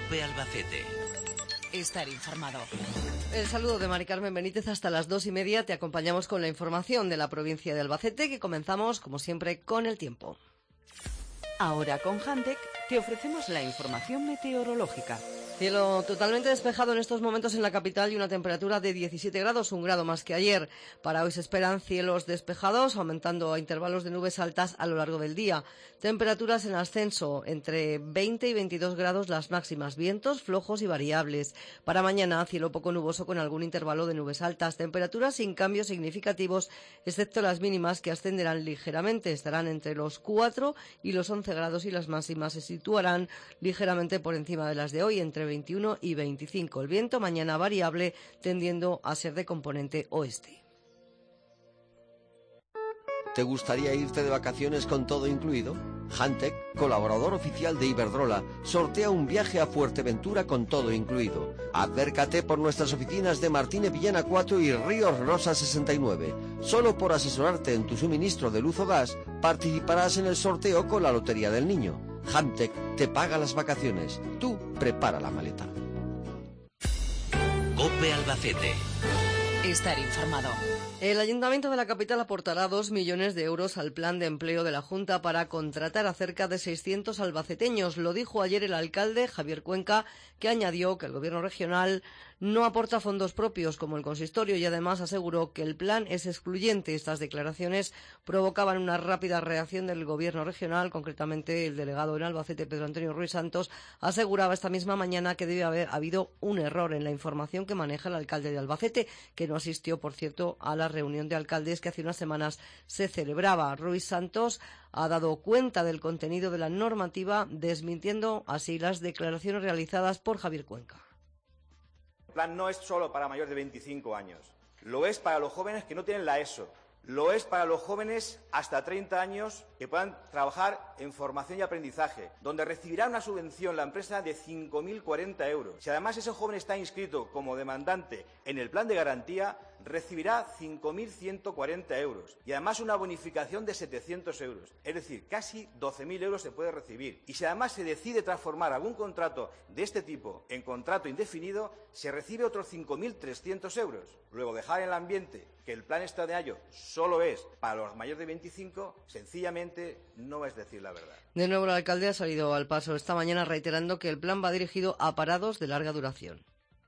COPE Albacete. Estar informado. El saludo de Mari Carmen Benítez. Hasta las 2:30 te acompañamos con la información de la provincia de Albacete, que comenzamos, como siempre, con el tiempo. Ahora con Handec te ofrecemos la información meteorológica. Cielo totalmente despejado en estos momentos en la capital y una temperatura de 17 grados, 1 grado más que ayer. Para hoy se esperan cielos despejados, aumentando a intervalos de nubes altas a lo largo del día. Temperaturas en ascenso, entre 20 y 22 grados las máximas. Vientos flojos y variables. Para mañana, cielo poco nuboso con algún intervalo de nubes altas. Temperaturas sin cambios significativos, excepto las mínimas, que ascenderán ligeramente. Estarán entre los 4 y los 11 grados y las máximas se situarán ligeramente por encima de las de hoy, entre 21 y 25. El viento mañana variable, tendiendo a ser de componente oeste. ¿Te gustaría irte de vacaciones con todo incluido? Handec, colaborador oficial de Iberdrola, sortea un viaje a Fuerteventura con todo incluido. Acércate por nuestras oficinas de Martínez Villena 4 y Ríos Rosa 69. Solo por asesorarte en tu suministro de luz o gas, participarás en el sorteo con la Lotería del Niño. Handec te paga las vacaciones. Tú prepara la maleta. COPE Albacete. Estar informado. El Ayuntamiento de la capital aportará 2 millones de euros al plan de empleo de la Junta para contratar a cerca de 600 albaceteños. Lo dijo ayer el alcalde Javier Cuenca, que añadió que el gobierno regional no aporta fondos propios como el consistorio y además aseguró que el plan es excluyente. Estas declaraciones provocaban una rápida reacción del gobierno regional. Concretamente, el delegado en Albacete, Pedro Antonio Ruiz Santos, aseguraba esta misma mañana que debe haber habido un error en la información que maneja el alcalde de Albacete, que no asistió, por cierto, a la reunión de alcaldes que hace unas semanas se celebraba. Ruiz Santos ha dado cuenta del contenido de la normativa, desmintiendo así las declaraciones realizadas por Javier Cuenca. El plan no es solo para mayores de 25 años, lo es para los jóvenes que no tienen la ESO, lo es para los jóvenes hasta 30 años que puedan trabajar en formación y aprendizaje, donde recibirá una subvención la empresa de 5.040 euros. Si además ese joven está inscrito como demandante en el plan de garantía, recibirá 5.140 euros y además una bonificación de 700 euros. Es decir, casi 12.000 euros se puede recibir. Y si además se decide transformar algún contrato de este tipo en contrato indefinido, se recibe otros 5.300 euros. Luego, dejar en el ambiente que el plan extraordinario solo es para los mayores de 25, sencillamente no es decir la verdad. De nuevo, el alcalde ha salido al paso esta mañana reiterando que el plan va dirigido a parados de larga duración.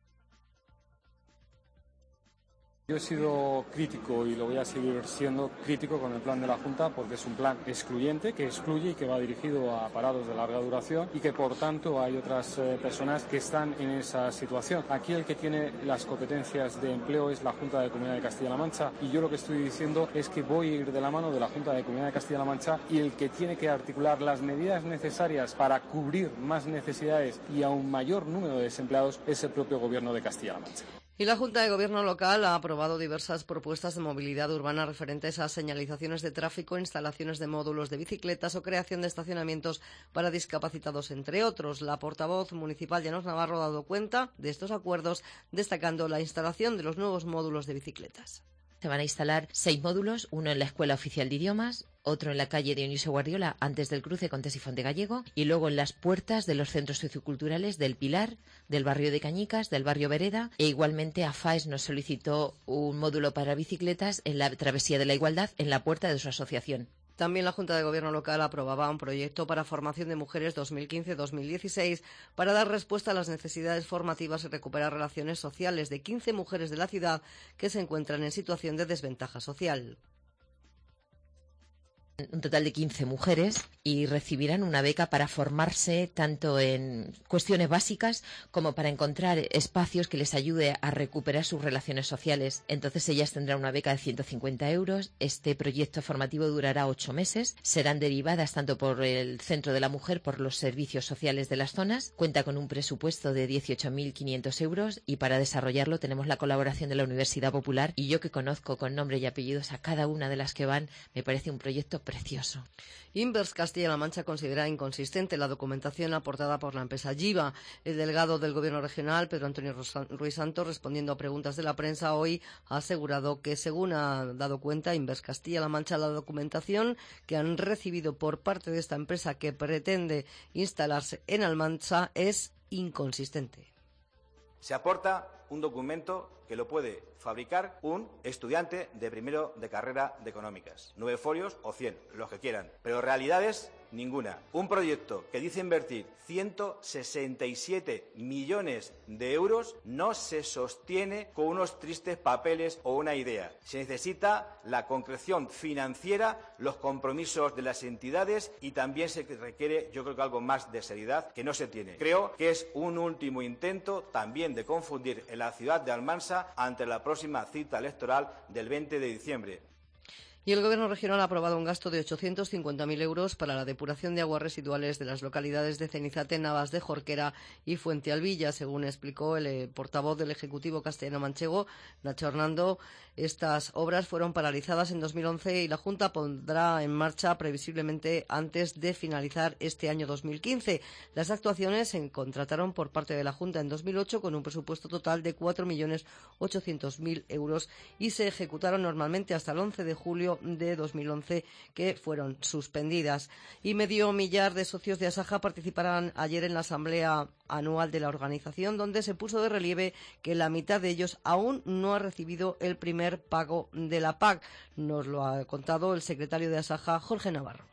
Yo he sido crítico y lo voy a seguir siendo crítico con el plan de la Junta porque es un plan excluyente, que excluye y que va dirigido a parados de larga duración y que por tanto hay otras personas que están en esa situación. Aquí el que tiene las competencias de empleo es la Junta de Comunidad de Castilla-La Mancha y yo lo que estoy diciendo es que voy a ir de la mano de la Junta de Comunidad de Castilla-La Mancha y el que tiene que articular las medidas necesarias para cubrir más necesidades y a un mayor número de desempleados es el propio Gobierno de Castilla-La Mancha. Y la Junta de Gobierno local ha aprobado diversas propuestas de movilidad urbana referentes a señalizaciones de tráfico, instalaciones de módulos de bicicletas o creación de estacionamientos para discapacitados, entre otros. La portavoz municipal Llanos Navarro ha dado cuenta de estos acuerdos, destacando la instalación de los nuevos módulos de bicicletas. Se van a instalar 6 módulos, uno en la Escuela Oficial de Idiomas, otro en la calle Dionisio Guardiola, antes del cruce con Tesifonte Gallego, y luego en las puertas de los centros socioculturales del Pilar, del barrio de Cañicas, del barrio Vereda, e igualmente AFAES nos solicitó un módulo para bicicletas en la Travesía de la Igualdad, en la puerta de su asociación. También la Junta de Gobierno local aprobaba un proyecto para formación de mujeres 2015-2016 para dar respuesta a las necesidades formativas y recuperar relaciones sociales de 15 mujeres de la ciudad que se encuentran en situación de desventaja social. Un total de 15 mujeres y recibirán una beca para formarse tanto en cuestiones básicas como para encontrar espacios que les ayude a recuperar sus relaciones sociales. Entonces ellas tendrán una beca de 150 euros. Este proyecto formativo durará 8 meses. Serán derivadas tanto por el Centro de la Mujer, por los servicios sociales de las zonas. Cuenta con un presupuesto de 18.500 euros y para desarrollarlo tenemos la colaboración de la Universidad Popular y yo que conozco con nombre y apellidos a cada una de las que van, me parece un proyecto precioso. Inverse Castilla-La Mancha considera inconsistente la documentación aportada por la empresa Giva. El delegado del Gobierno regional, Pedro Antonio Ruiz Santos, respondiendo a preguntas de la prensa hoy, ha asegurado que, según ha dado cuenta Inverse Castilla-La Mancha, la documentación que han recibido por parte de esta empresa que pretende instalarse en Almansa es inconsistente. Se aporta un documento que lo puede fabricar un estudiante de primero de carrera de económicas. 9 folios o 100, los que quieran. Pero realidades, ninguna. Un proyecto que dice invertir 167 millones de euros no se sostiene con unos tristes papeles o una idea. Se necesita la concreción financiera, los compromisos de las entidades y también se requiere, yo creo que algo más de seriedad que no se tiene. Creo que es un último intento también de confundir en la ciudad de Almansa ante la próxima cita electoral del 20 de diciembre. Y el Gobierno regional ha aprobado un gasto de 850.000 euros para la depuración de aguas residuales de las localidades de Cenizate, Navas de Jorquera y Fuentealbilla, según explicó el portavoz del Ejecutivo castellano-manchego, Nacho Hernando. Estas obras fueron paralizadas en 2011 y la Junta pondrá en marcha previsiblemente antes de finalizar este año 2015. Las actuaciones se contrataron por parte de la Junta en 2008 con un presupuesto total de 4.800.000 euros y se ejecutaron normalmente hasta el 11 de julio de 2011, que fueron suspendidas. Y medio millar de socios de Asaja participarán ayer en la asamblea anual de la organización, donde se puso de relieve que la mitad de ellos aún no ha recibido el primer pago de la PAC. Nos lo ha contado el secretario de Asaja, Jorge Navarro.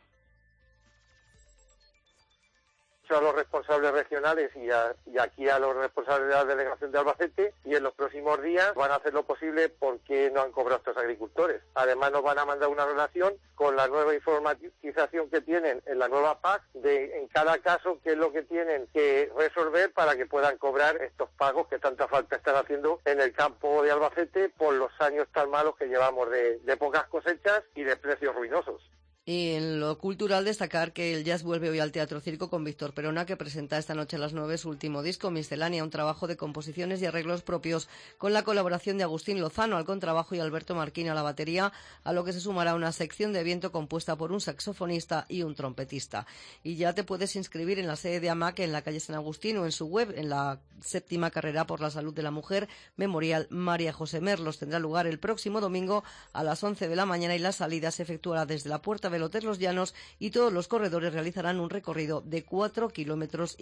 A los responsables regionales y aquí a los responsables de la delegación de Albacete, y en los próximos días van a hacer lo posible porque no han cobrado estos agricultores. Además nos van a mandar una relación con la nueva informatización que tienen en la nueva PAC de en cada caso qué es lo que tienen que resolver para que puedan cobrar estos pagos que tanta falta están haciendo en el campo de Albacete por los años tan malos que llevamos de pocas cosechas y de precios ruinosos. Y en lo cultural, destacar que el jazz vuelve hoy al Teatro Circo con Víctor Perona, que presenta esta noche a las 9 su último disco, Miscelánea, un trabajo de composiciones y arreglos propios con la colaboración de Agustín Lozano al contrabajo y Alberto Marquín a la batería, a lo que se sumará una sección de viento compuesta por un saxofonista y un trompetista. Y ya te puedes inscribir en la sede de AMAC en la calle San Agustín o en su web, en la 7ª Carrera por la Salud de la Mujer, Memorial María José Merlos. Tendrá lugar el próximo domingo a las 11 de la mañana y la salida se efectuará desde la Puerta del Hotel Los Llanos y todos los corredores realizarán un recorrido de 4,5 kilómetros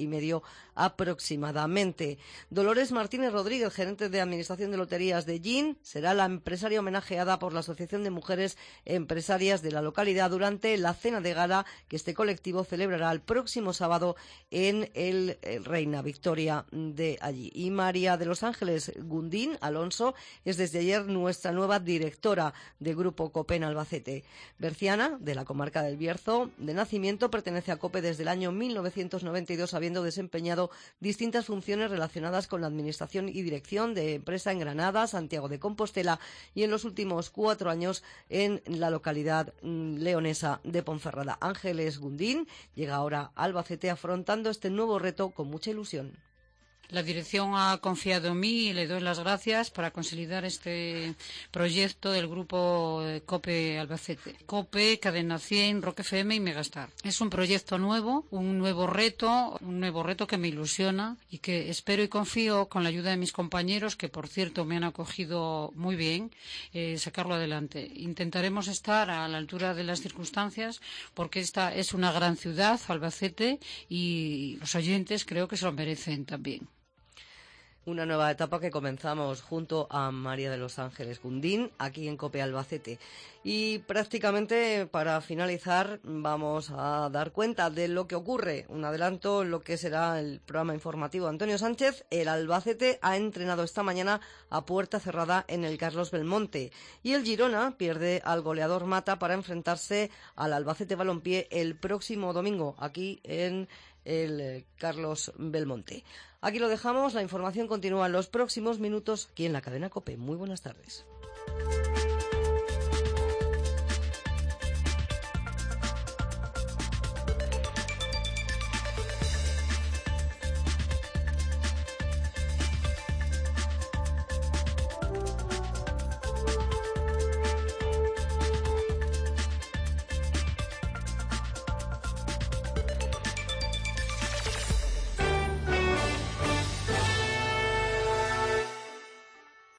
aproximadamente. Dolores Martínez Rodríguez, gerente de Administración de Loterías de GIN, será la empresaria homenajeada por la Asociación de Mujeres Empresarias de la localidad durante la cena de gala que este colectivo celebrará el próximo sábado en el Reina Victoria de allí. Y María de los Ángeles Gundín Alonso es desde ayer nuestra nueva directora del Grupo COPE en Albacete. Berciana, de la comarca del Bierzo, de nacimiento, pertenece a COPE desde el año 1992, habiendo desempeñado distintas funciones relacionadas con la administración y dirección de empresa en Granada, Santiago de Compostela y en los últimos 4 años en la localidad leonesa de Ponferrada. Ángeles Gundín llega ahora a Albacete afrontando este nuevo reto con mucha ilusión. La dirección ha confiado en mí y le doy las gracias para consolidar este proyecto del grupo COPE Albacete. COPE, Cadena 100, Rock FM y Megastar. Es un proyecto nuevo, un nuevo reto que me ilusiona y que espero y confío con la ayuda de mis compañeros, que por cierto me han acogido muy bien, sacarlo adelante. Intentaremos estar a la altura de las circunstancias porque esta es una gran ciudad, Albacete, y los oyentes creo que se lo merecen también. Una nueva etapa que comenzamos junto a María de los Ángeles Gundín, aquí en COPE Albacete. Y prácticamente para finalizar vamos a dar cuenta de lo que ocurre. Un adelanto en lo que será el programa informativo. Antonio Sánchez, el Albacete ha entrenado esta mañana a puerta cerrada en el Carlos Belmonte. Y el Girona pierde al goleador Mata para enfrentarse al Albacete Balompié el próximo domingo, aquí en el Carlos Belmonte. Aquí lo dejamos, la información continúa en los próximos minutos aquí en la cadena COPE. Muy buenas tardes.